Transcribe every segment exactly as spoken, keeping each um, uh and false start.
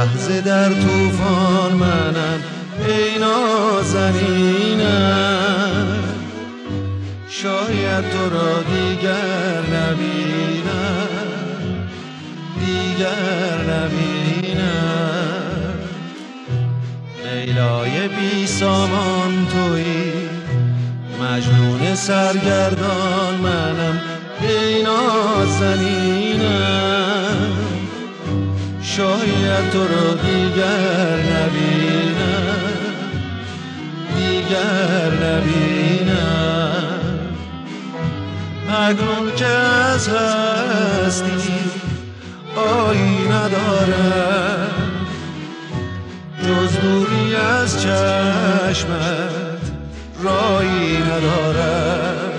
لحظه در طوفان منم ای نازنینم. شاید تو را دیگر نبینم، دیگر نبینم. لیلای بی سامان تویی، مجنون سرگردان منم ای نازنینم. شاید تو را دیگر نبینم، دیگر نبینم. مجنون که از هستی آیی ندارد، جز دوری از چشمت رایی ندارد.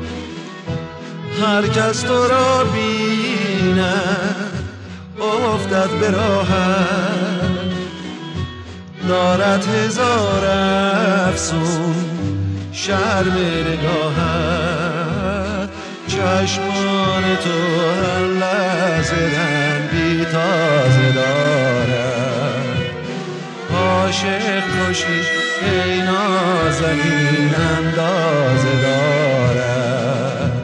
هر کس تو را بیند افتد به راهت، دارد هزار افسون شرم نگاهت. چشمان تو هر لحظه رنگی تازه دارد. عاشق کشی ای نازنین اندازه دارد.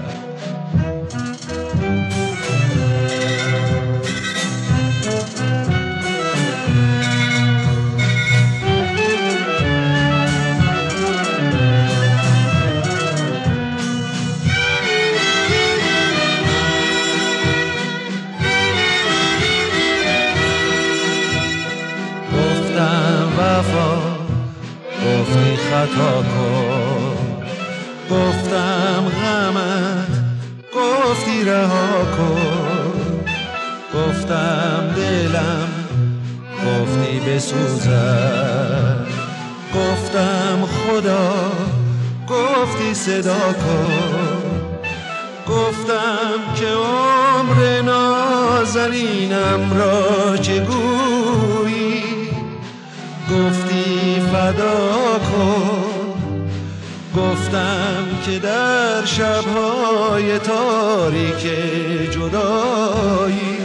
گفتی خطا کن، گفتم غمت، گفتی رها کن. گفتم دلم، گفتی بسوزد. گفتم خدا، گفتی صدا کن. گفتم که عمر نازنینم را چه گویی، گفتی فدا کن. گفتم که در شبهای تاریک جدایی،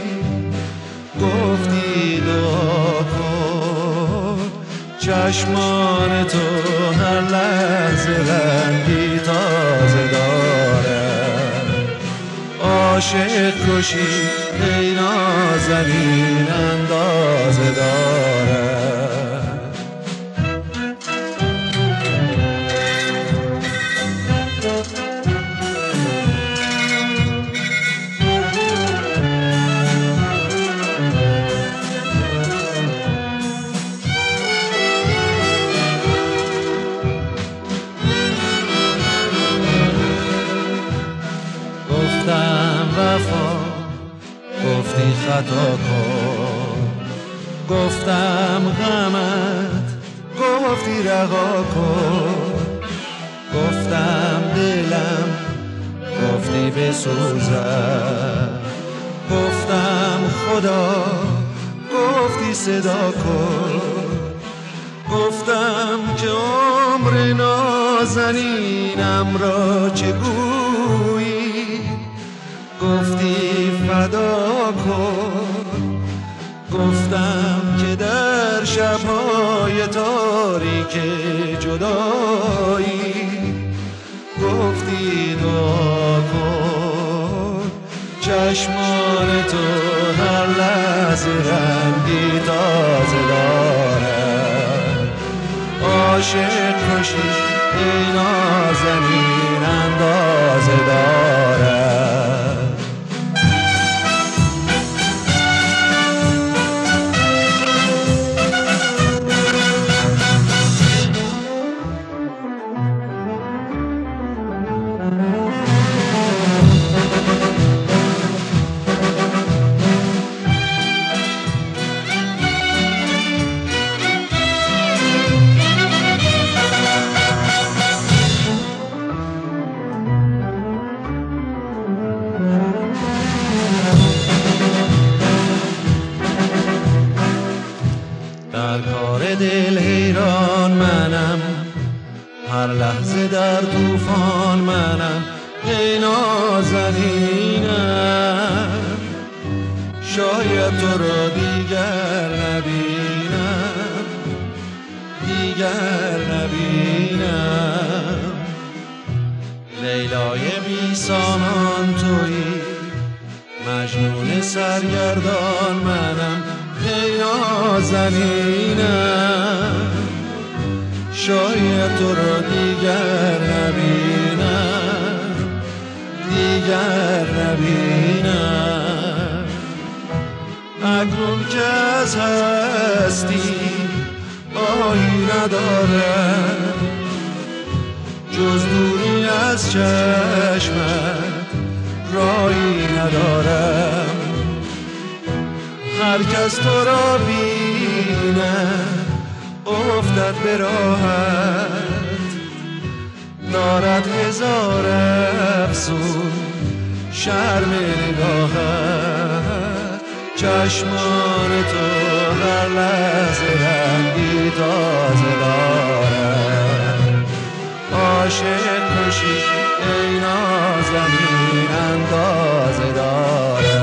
گفتی دعا کن. چشمان تو هر لحظه رنگی تازه دارد. عاشق کشی ای نازنین اندازه دارد. گفتم وفا، گفتی خطا کن. گفتم غمت، گفتی رها کن. گفتم دلم، گفتی بسوزد. گفتم خدا، گفتی صدا کن. گفتم که عمر نازنینم را چه گویی، گفتی فدا کن. گفتم که در شبهای تاریک جدایی، گفتی دعا کن. چشمان تو هر لحظه رنگی تازه دارد. عاشق کشی ای نازنین اندازه دارد. در کار دل حیران منم، هر لحظه در طوفان منم ای نازنینم. شاید تو را دیگر نبینم، دیگر نبینم. لیلای بی سامان تویی، مجنون سرگردان منم، ای نازنینم. شاید تو را دیگر نبینم، دیگر نبینم. اکنون که از هستی آهی ندارم، جز دوری از چشمت راهی ندارم. هر کس تو را بیند افتد به راحت، دارد هزار افسون شرم نگاهت. چشمان تو هر لحظه رنگی تازه دارد. عاشق کشی ای نازنین اندازه دارد.